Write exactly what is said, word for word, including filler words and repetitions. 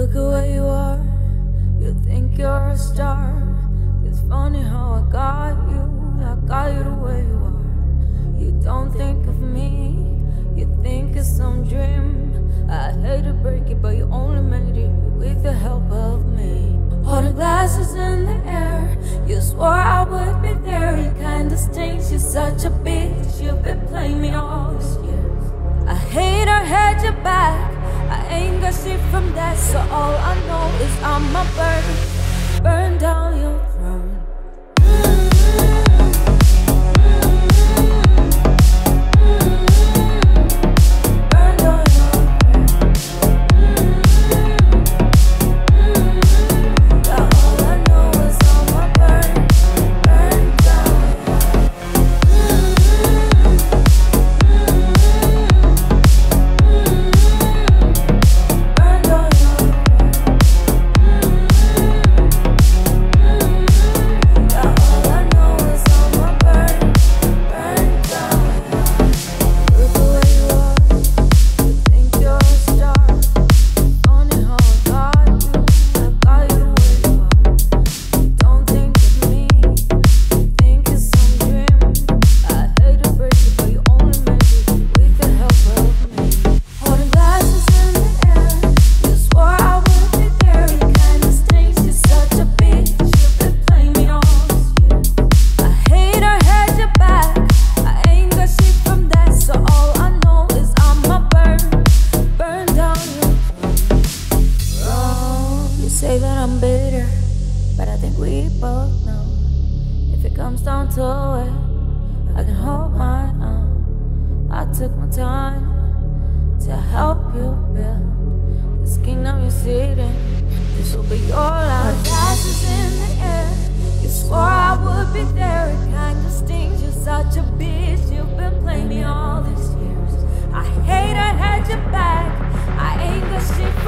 Look at where you are, you think you're a star. It's funny how I got you, I got you the way you are. You don't think of me, you think it's some dream. I hate to break it, but you only made it with the help of me. All the glasses in the air, you swore I would be there. It kinda stinks, you're such a bitch. You've been playing me all these years. I hate I had your back, I ain't got shit from that. So all I know is I'ma burn, burn down your throne. Say that I'm bitter, but I think we both know if it comes down to it, I can hold my own. I took my time to help you build this kingdom you're sitting. This will be your life. Glasses in the air, you swore I would be there. It kinda stings, you're such a bitch. You've been playing me all these years. I hate I had your back, I ain't got shit